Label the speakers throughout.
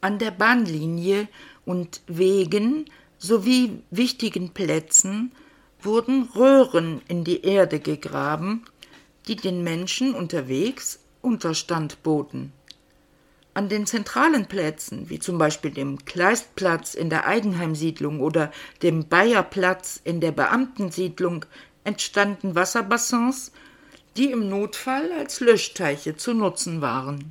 Speaker 1: An der Bahnlinie und Wegen sowie wichtigen Plätzen wurden Röhren in die Erde gegraben, die den Menschen unterwegs Unterstand boten. An den zentralen Plätzen, wie zum Beispiel dem Kleistplatz in der Eigenheimsiedlung oder dem Bayerplatz in der Beamtensiedlung, entstanden Wasserbassins, die im Notfall als Löschteiche zu nutzen waren.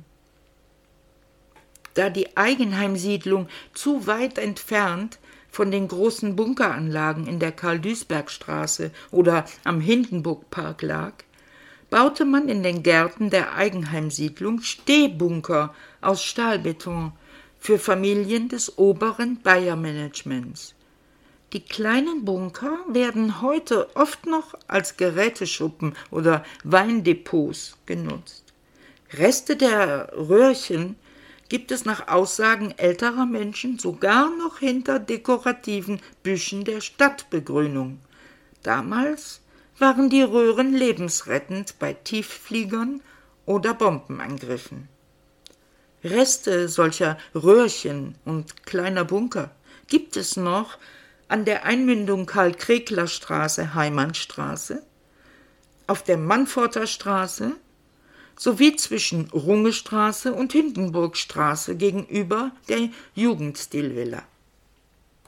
Speaker 1: Da die Eigenheimsiedlung zu weit entfernt von den großen Bunkeranlagen in der Karl-Duisberg-Straße oder am Hindenburgpark lag, baute man in den Gärten der Eigenheimsiedlung Stehbunker aus Stahlbeton für Familien des oberen Bayer-Managements. Die kleinen Bunker werden heute oft noch als Geräteschuppen oder Weindepots genutzt. Reste der Röhrchen gibt es nach Aussagen älterer Menschen sogar noch hinter dekorativen Büschen der Stadtbegrünung. Damals waren die Röhren lebensrettend bei Tieffliegern oder Bombenangriffen. Reste solcher Röhrchen und kleiner Bunker gibt es noch an der Einmündung Karl-Kregler-Straße, Heimannstraße, auf der Mannforter Straße sowie zwischen Rungestraße und Hindenburgstraße gegenüber der Jugendstilvilla.